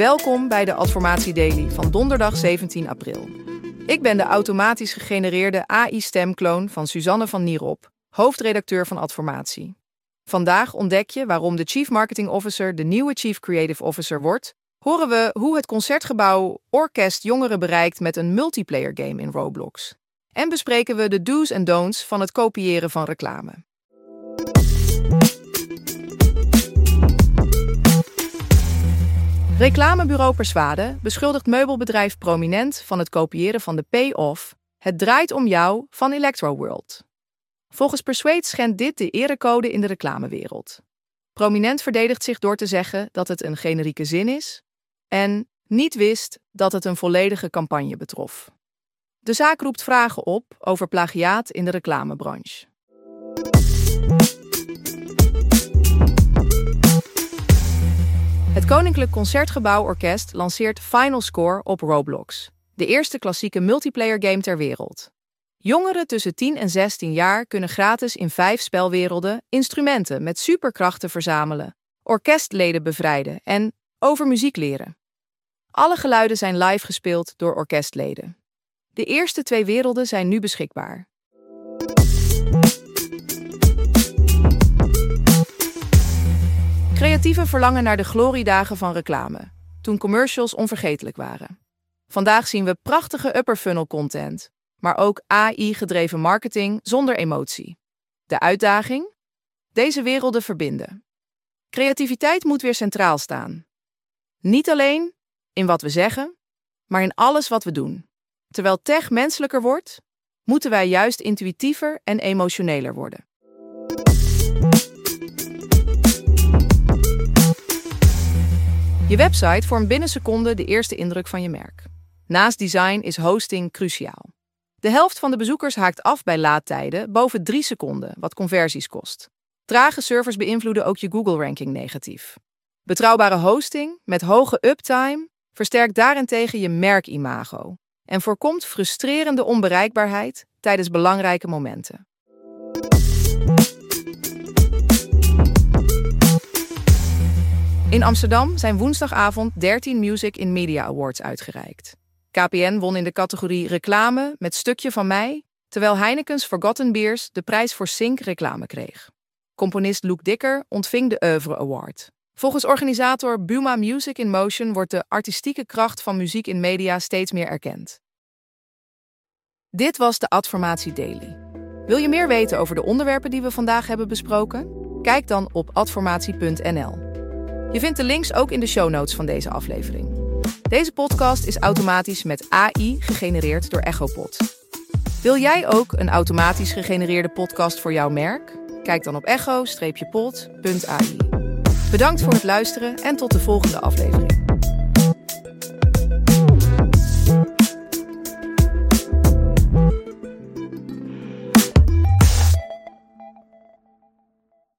Welkom bij de Adformatie Daily van donderdag 17 april. Ik ben de automatisch gegenereerde AI-stemkloon van Suzanne van Nierop, hoofdredacteur van Adformatie. Vandaag ontdek je waarom de Chief Marketing Officer de nieuwe Chief Creative Officer wordt, horen we hoe het Concertgebouw Orkest jongeren bereikt met een multiplayer game in Roblox. En bespreken we de do's en don'ts van het kopiëren van reclame. Reclamebureau Persuade beschuldigt meubelbedrijf Prominent van het kopiëren van de Payoff Het draait om jou van Electroworld. Volgens Persuade schendt dit de erecode in de reclamewereld. Prominent verdedigt zich door te zeggen dat het een generieke zin is en niet wist dat het een volledige campagne betrof. De zaak roept vragen op over plagiaat in de reclamebranche. Het Koninklijk Concertgebouw Orkest lanceert Final Score op Roblox, de eerste klassieke multiplayer game ter wereld. Jongeren tussen 10 en 16 jaar kunnen gratis in 5 spelwerelden instrumenten met superkrachten verzamelen, orkestleden bevrijden en over muziek leren. Alle geluiden zijn live gespeeld door orkestleden. De eerste 2 werelden zijn nu beschikbaar. Creatieven verlangen naar de gloriedagen van reclame, toen commercials onvergetelijk waren. Vandaag zien we prachtige upper funnel content, maar ook AI-gedreven marketing zonder emotie. De uitdaging? Deze werelden verbinden. Creativiteit moet weer centraal staan. Niet alleen in wat we zeggen, maar in alles wat we doen. Terwijl tech menselijker wordt, moeten wij juist intuïtiever en emotioneler worden. Je website vormt binnen seconden de eerste indruk van je merk. Naast design is hosting cruciaal. De helft van de bezoekers haakt af bij laadtijden boven 3 seconden, wat conversies kost. Trage servers beïnvloeden ook je Google-ranking negatief. Betrouwbare hosting met hoge uptime versterkt daarentegen je merkimago en voorkomt frustrerende onbereikbaarheid tijdens belangrijke momenten. In Amsterdam zijn woensdagavond 13 Music in Media Awards uitgereikt. KPN won in de categorie reclame met Stukje van mij, terwijl Heineken's Forgotten Beers de prijs voor Sync reclame kreeg. Componist Luc Dikker ontving de Oeuvre Award. Volgens organisator Buma Music in Motion wordt de artistieke kracht van muziek in media steeds meer erkend. Dit was de Adformatie Daily. Wil je meer weten over de onderwerpen die we vandaag hebben besproken? Kijk dan op adformatie.nl. Je vindt de links ook in de show notes van deze aflevering. Deze podcast is automatisch met AI gegenereerd door Echopod. Wil jij ook een automatisch gegenereerde podcast voor jouw merk? Kijk dan op echo-pod.ai. Bedankt voor het luisteren en tot de volgende aflevering.